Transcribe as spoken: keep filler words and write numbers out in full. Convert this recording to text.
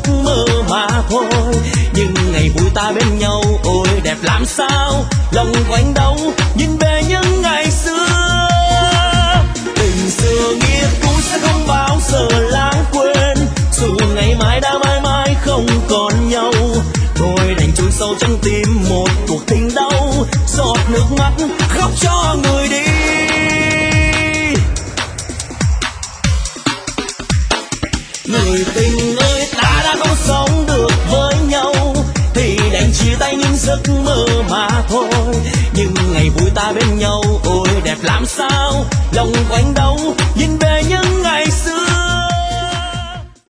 giấc mơ mà thôi. Nhưng ngày vui ta bên nhau ôi đẹp làm sao, lòng quanh đau nhìn về những ngày xưa. Tình xưa nghĩa cũ sẽ không bao giờ lãng quên, dù ngày mai đã mãi mãi không còn nhau. Tôi đành chôn sâu trong tim một cuộc tình đau, giọt nước mắt khóc cho người đi. Người tình ơi, ta đã không sống được với nhau thì đành chia tay những giấc mơ mà thôi. Nhưng ngày vui ta bên nhau ôi đẹp làm sao, lòng quanh đau nhìn về những ngày xưa.